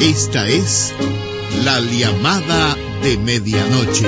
Esta es La Llamada de Medianoche.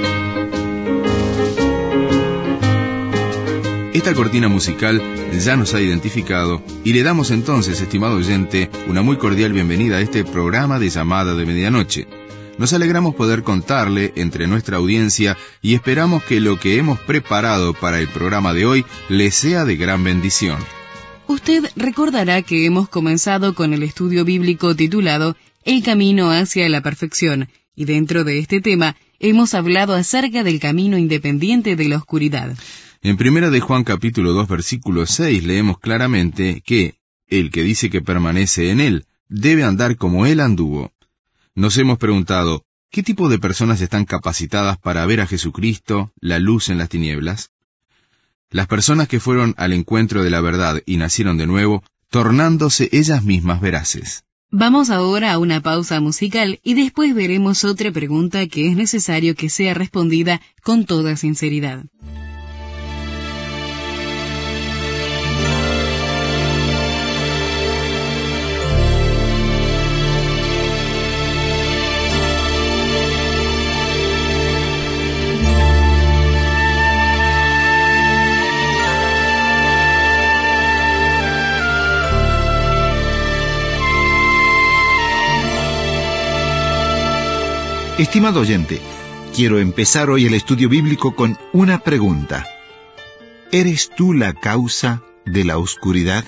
Esta cortina musical ya nos ha identificado y le damos entonces, estimado oyente, una muy cordial bienvenida a este programa de Llamada de Medianoche. Nos alegramos poder contarle entre nuestra audiencia y esperamos que lo que hemos preparado para el programa de hoy le sea de gran bendición. Usted recordará que hemos comenzado con el estudio bíblico titulado El camino hacia la perfección, y dentro de este tema hemos hablado acerca del camino independiente de la oscuridad. En 1 de Juan capítulo 2 versículo 6 leemos claramente que el que dice que permanece en él debe andar como él anduvo. Nos hemos preguntado, ¿qué tipo de personas están capacitadas para ver a Jesucristo, la luz en las tinieblas? Las personas que fueron al encuentro de la verdad y nacieron de nuevo, tornándose ellas mismas veraces. Vamos ahora a una pausa musical y después veremos otra pregunta que es necesario que sea respondida con toda sinceridad. Estimado oyente, quiero empezar hoy el estudio bíblico con una pregunta. ¿Eres tú la causa de la oscuridad?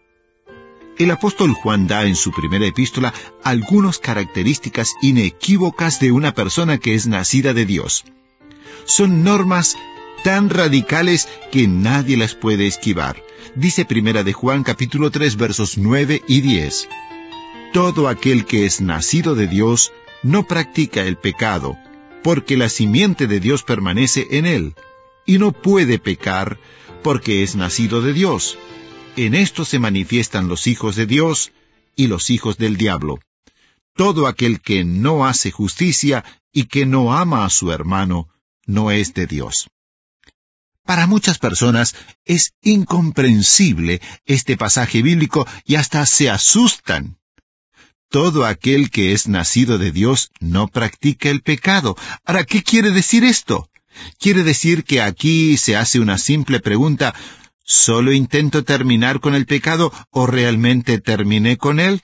El apóstol Juan da en su primera epístola algunas características inequívocas de una persona que es nacida de Dios. Son normas tan radicales que nadie las puede esquivar. Dice 1 de Juan capítulo 3 versos 9 y 10. Todo aquel que es nacido de Dios no practica el pecado, porque la simiente de Dios permanece en él, y no puede pecar, porque es nacido de Dios. En esto se manifiestan los hijos de Dios y los hijos del diablo. Todo aquel que no hace justicia y que no ama a su hermano, no es de Dios. Para muchas personas es incomprensible este pasaje bíblico y hasta se asustan. Todo aquel que es nacido de Dios no practica el pecado. Ahora, ¿qué quiere decir esto? Quiere decir que aquí se hace una simple pregunta: ¿solo intento terminar con el pecado o realmente terminé con él?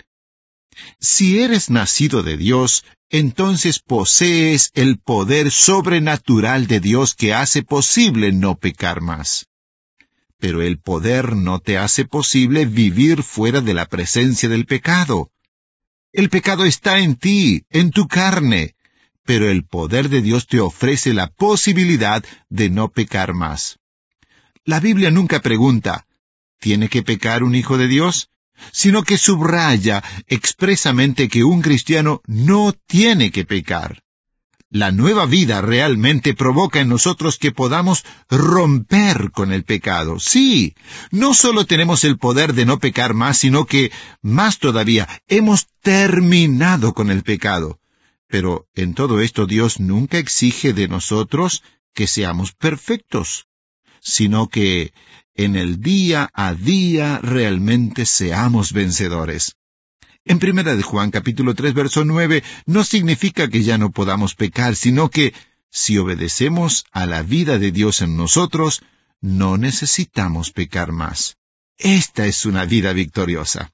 Si eres nacido de Dios, entonces posees el poder sobrenatural de Dios que hace posible no pecar más. Pero el poder no te hace posible vivir fuera de la presencia del pecado. El pecado está en ti, en tu carne, pero el poder de Dios te ofrece la posibilidad de no pecar más. La Biblia nunca pregunta, ¿tiene que pecar un hijo de Dios? Sino que subraya expresamente que un cristiano no tiene que pecar. La nueva vida realmente provoca en nosotros que podamos romper con el pecado. Sí, no solo tenemos el poder de no pecar más, sino que, más todavía, hemos terminado con el pecado. Pero en todo esto Dios nunca exige de nosotros que seamos perfectos, sino que en el día a día realmente seamos vencedores. En 1 de Juan capítulo 3 verso 9 no significa que ya no podamos pecar, sino que si obedecemos a la vida de Dios en nosotros, no necesitamos pecar más. Esta es una vida victoriosa.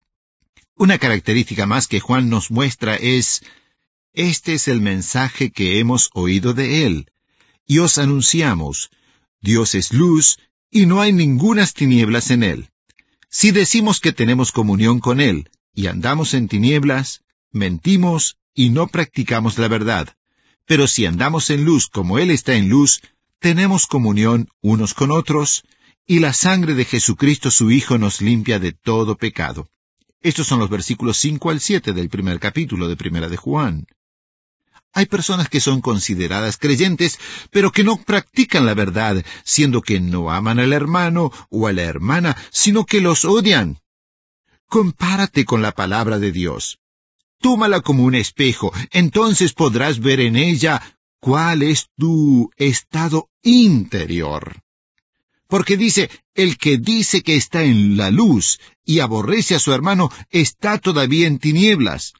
Una característica más que Juan nos muestra es: este es el mensaje que hemos oído de él, y os anunciamos: Dios es luz, y no hay ningunas tinieblas en él. Si decimos que tenemos comunión con él, y andamos en tinieblas, mentimos y no practicamos la verdad. Pero si andamos en luz como Él está en luz, tenemos comunión unos con otros, y la sangre de Jesucristo su Hijo nos limpia de todo pecado. Estos son los versículos 5 al 7 del primer capítulo de 1 de Juan. Hay personas que son consideradas creyentes, pero que no practican la verdad, siendo que no aman al hermano o a la hermana, sino que los odian. Compárate con la palabra de Dios. Tómala como un espejo, entonces podrás ver en ella cuál es tu estado interior. Porque dice, el que dice que está en la luz y aborrece a su hermano está todavía en tinieblas.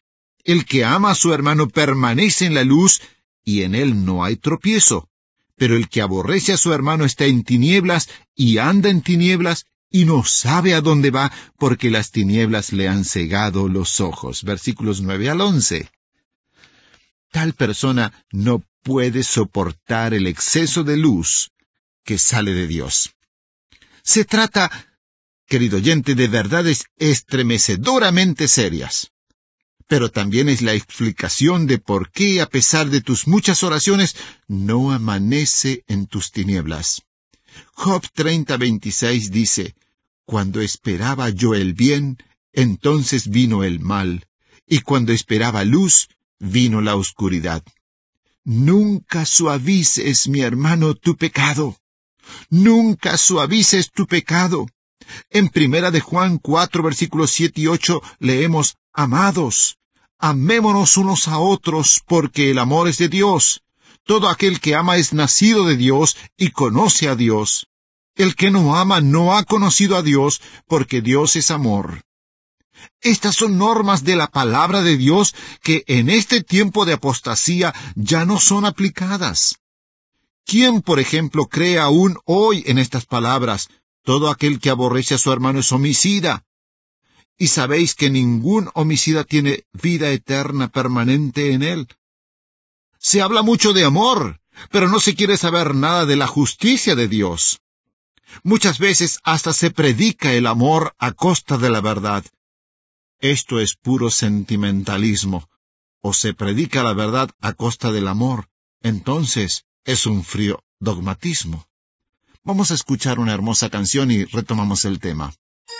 El que ama a su hermano permanece en la luz, y en él no hay tropiezo. Pero el que aborrece a su hermano está en tinieblas, y anda en tinieblas, y no sabe a dónde va, porque las tinieblas le han cegado los ojos. Versículos 9 al 11. Tal persona no puede soportar el exceso de luz que sale de Dios. Se trata, querido oyente, de verdades estremecedoramente serias. Pero también es la explicación de por qué, a pesar de tus muchas oraciones, no amanece en tus tinieblas. Job 30:26 dice: Cuando esperaba yo el bien, entonces vino el mal, y cuando esperaba luz, vino la oscuridad. Nunca suavices, mi hermano, tu pecado. Nunca suavices tu pecado. En 1 de Juan 4, versículos 7 y 8, leemos: Amados, amémonos unos a otros, porque el amor es de Dios. Todo aquel que ama es nacido de Dios y conoce a Dios. El que no ama no ha conocido a Dios, porque Dios es amor. Estas son normas de la palabra de Dios que en este tiempo de apostasía ya no son aplicadas. ¿Quién, por ejemplo, cree aún hoy en estas palabras? Todo aquel que aborrece a su hermano es homicida. Y sabéis que ningún homicida tiene vida eterna permanente en él. Se habla mucho de amor, pero no se quiere saber nada de la justicia de Dios. Muchas veces hasta se predica el amor a costa de la verdad. Esto es puro sentimentalismo. O se predica la verdad a costa del amor, entonces es un frío dogmatismo. Vamos a escuchar una hermosa canción y retomamos el tema.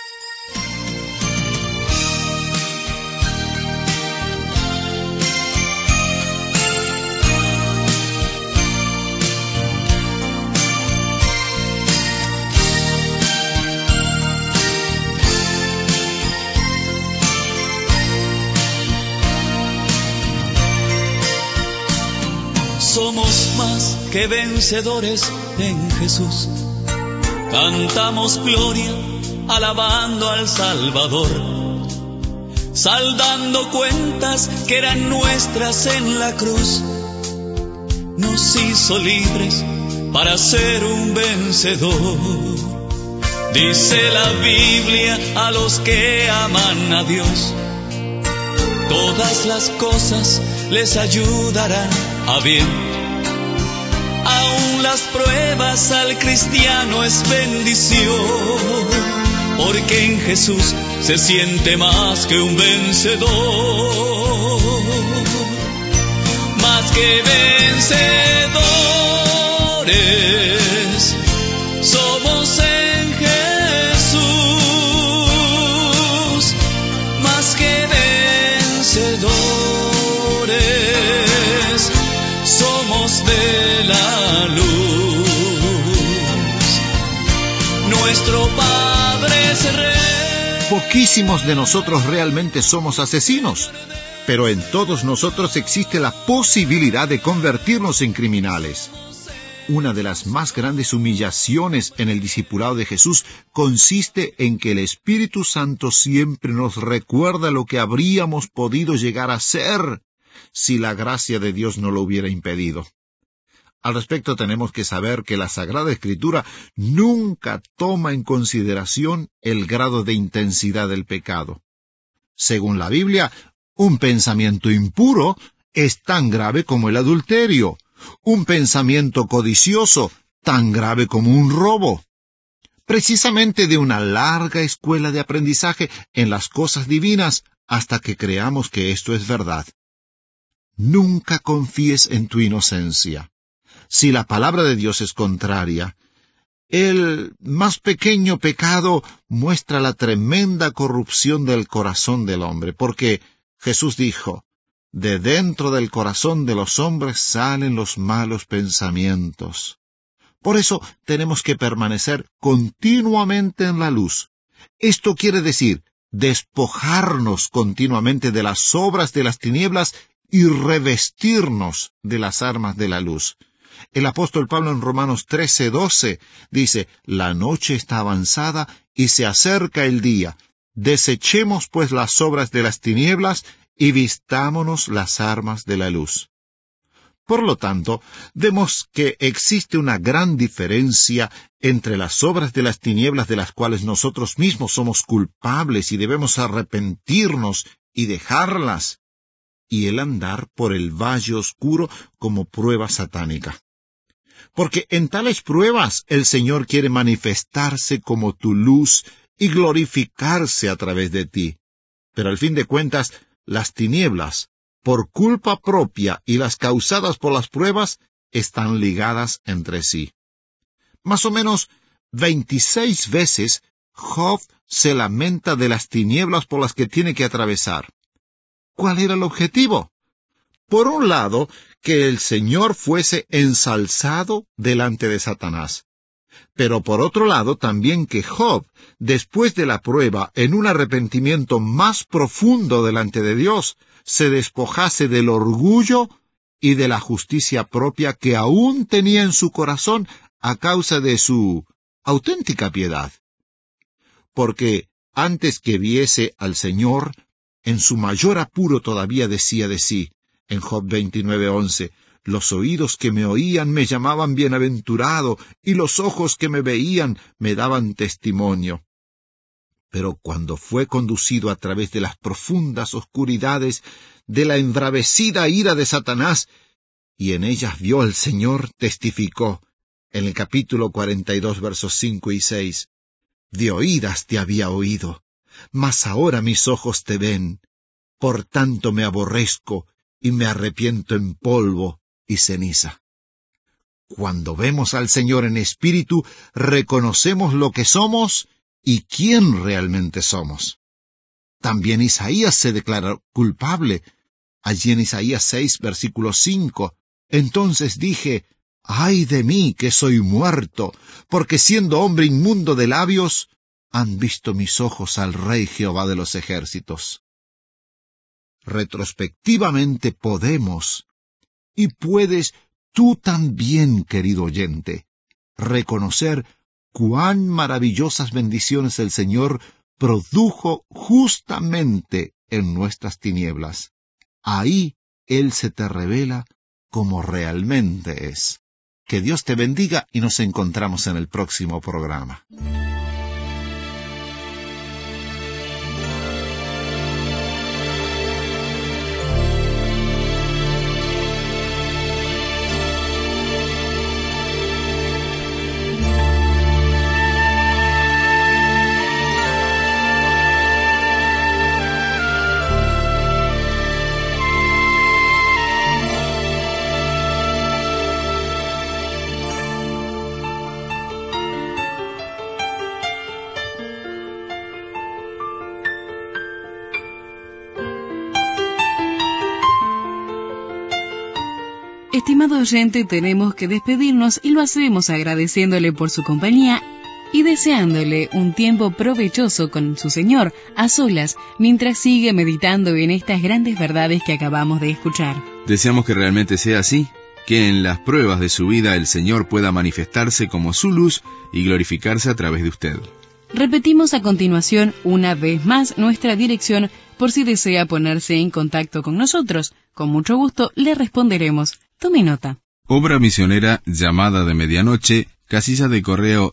Somos más que vencedores en Jesús. Cantamos gloria, alabando al Salvador, saldando cuentas que eran nuestras en la cruz. Nos hizo libres para ser un vencedor. Dice la Biblia a los que aman a Dios: todas las cosas les ayudarán a bien. Aún las pruebas al cristiano es bendición, porque en Jesús se siente más que un vencedor. Más que vencedores somos en Jesús. Más que vencedores somos de la luz. Nuestro Padre es Rey. Poquísimos de nosotros realmente somos asesinos, pero en todos nosotros existe la posibilidad de convertirnos en criminales. Una de las más grandes humillaciones en el discipulado de Jesús consiste en que el Espíritu Santo siempre nos recuerda lo que habríamos podido llegar a ser si la gracia de Dios no lo hubiera impedido. Al respecto tenemos que saber que la Sagrada Escritura nunca toma en consideración el grado de intensidad del pecado. Según la Biblia, un pensamiento impuro es tan grave como el adulterio, un pensamiento codicioso tan grave como un robo. Precisamente de una larga escuela de aprendizaje en las cosas divinas hasta que creamos que esto es verdad. Nunca confíes en tu inocencia. Si la palabra de Dios es contraria, el más pequeño pecado muestra la tremenda corrupción del corazón del hombre, porque Jesús dijo: de dentro del corazón de los hombres salen los malos pensamientos. Por eso tenemos que permanecer continuamente en la luz. Esto quiere decir despojarnos continuamente de las obras de las tinieblas y revestirnos de las armas de la luz. El apóstol Pablo en Romanos 13:12 dice: la noche está avanzada y se acerca el día. Desechemos pues las obras de las tinieblas y vistámonos las armas de la luz. Por lo tanto, vemos que existe una gran diferencia entre las obras de las tinieblas de las cuales nosotros mismos somos culpables y debemos arrepentirnos y dejarlas, y el andar por el valle oscuro como prueba satánica. Porque en tales pruebas el Señor quiere manifestarse como tu luz y glorificarse a través de ti. Pero al fin de cuentas, las tinieblas, por culpa propia y las causadas por las pruebas, están ligadas entre sí. Más o menos 26 veces Job se lamenta de las tinieblas por las que tiene que atravesar. ¿Cuál era el objetivo? Por un lado, que el Señor fuese ensalzado delante de Satanás. Pero por otro lado también que Job, después de la prueba, en un arrepentimiento más profundo delante de Dios, se despojase del orgullo y de la justicia propia que aún tenía en su corazón a causa de su auténtica piedad. Porque antes que viese al Señor, en su mayor apuro todavía decía de sí, en Job 29:11, los oídos que me oían me llamaban bienaventurado, y los ojos que me veían me daban testimonio. Pero cuando fue conducido a través de las profundas oscuridades de la embravecida ira de Satanás, y en ellas vio al Señor, testificó, en el capítulo 42, versos 5 y 6, de oídas te había oído, mas ahora mis ojos te ven, por tanto me aborrezco y me arrepiento en polvo y ceniza. Cuando vemos al Señor en espíritu, reconocemos lo que somos y quién realmente somos. También Isaías se declara culpable. Allí en Isaías 6, versículo 5, entonces dije, ¡ay de mí que soy muerto! Porque siendo hombre inmundo de labios, han visto mis ojos al Rey Jehová de los ejércitos. Retrospectivamente podemos, y puedes tú también, querido oyente, reconocer cuán maravillosas bendiciones el Señor produjo justamente en nuestras tinieblas. Ahí Él se te revela como realmente es. Que Dios te bendiga y nos encontramos en el próximo programa. Estimado oyente, tenemos que despedirnos y lo hacemos agradeciéndole por su compañía y deseándole un tiempo provechoso con su Señor a solas mientras sigue meditando en estas grandes verdades que acabamos de escuchar. Deseamos que realmente sea así, que en las pruebas de su vida el Señor pueda manifestarse como su luz y glorificarse a través de usted. Repetimos a continuación una vez más nuestra dirección por si desea ponerse en contacto con nosotros. Con mucho gusto le responderemos. Tome nota. Obra Misionera Llamada de Medianoche, casilla de correo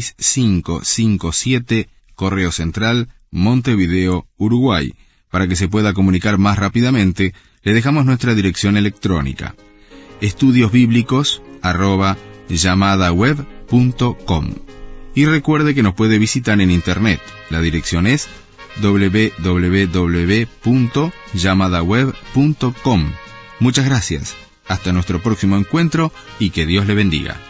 6557, Correo Central, Montevideo, Uruguay. Para que se pueda comunicar más rápidamente, le dejamos nuestra dirección electrónica: estudiosbiblicos@yamadaweb.com. Y recuerde que nos puede visitar en internet. La dirección es www.yamadaweb.com. Muchas gracias. Hasta nuestro próximo encuentro y que Dios le bendiga.